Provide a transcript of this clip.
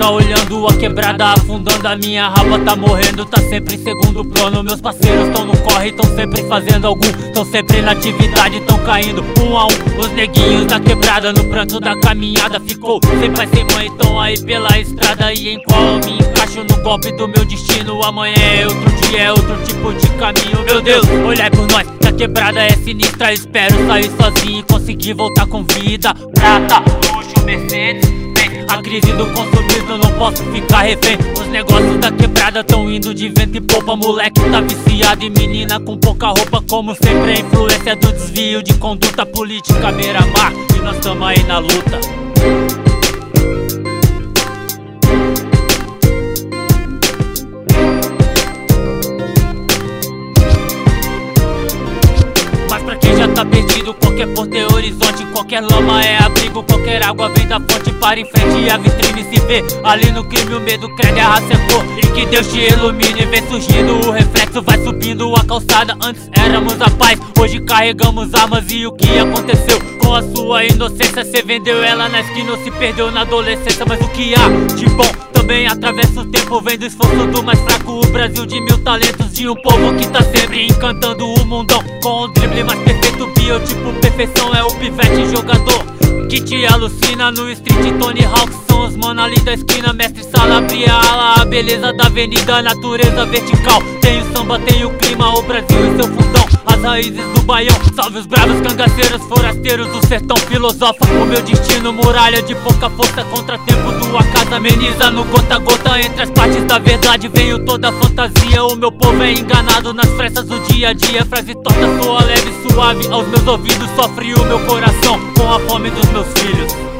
fica olhando a quebrada afundando. A minha rapa tá morrendo, tá sempre em segundo plano. Meus parceiros tão no corre, tão sempre fazendo algum, tão sempre na atividade, tão caindo um a um. Os neguinhos da quebrada no pranto da caminhada. Ficou sem pai, sem mãe, tão aí pela estrada. E em qual eu me encaixo no golpe do meu destino. Amanhã é outro dia, é outro tipo de caminho. Meu Deus, olhai por nós, que a quebrada é sinistra. Espero sair sozinho e conseguir voltar com vida. Prata, luxo, Mercedes, a crise do consumismo, não posso ficar refém. Os negócios da quebrada tão indo de vento em popa. Moleque tá viciado e menina com pouca roupa. Como sempre a influência do desvio de conduta política beira-mar. E nós tamo aí na luta. Mas pra quem já tá perdido, qualquer porto é horizonte, qualquer lama é abrigo, qualquer água vem da fonte. Para em frente e a vitrine se vê. Ali no crime o medo crede, a raça é cor. E que Deus te ilumine, vem surgindo o reflexo, vai subindo a calçada. Antes éramos a paz, hoje carregamos armas. E o que aconteceu com a sua inocência? Cê vendeu ela na esquina ou se perdeu na adolescência. Mas o que há de bom também atravessa o tempo, vem do esforço do mais fraco. O Brasil de 1000 talentos, de um povo que tá sempre encantando o mundão. Com o drible mais perfeito, biotipo perfeição. É o pivete jogador que te alucina no street. Tony Hawk são os mano ali da esquina. Mestre Salabria, ala, a beleza da avenida, natureza vertical. Tem o samba, tem o clima, o Brasil e seu fundão, as raízes do baião. Salve os bravos cangaceiros, forasteiros do sertão. Filosofa o meu destino, muralha de pouca força. Contratempo do acaso ameniza no gota a gota. Entre as partes da verdade veio toda a fantasia. O meu povo é enganado nas frestas do dia a dia. Frase torta soa leve e suave aos meus ouvidos. Sofre o meu coração com a fome dos meus filhos.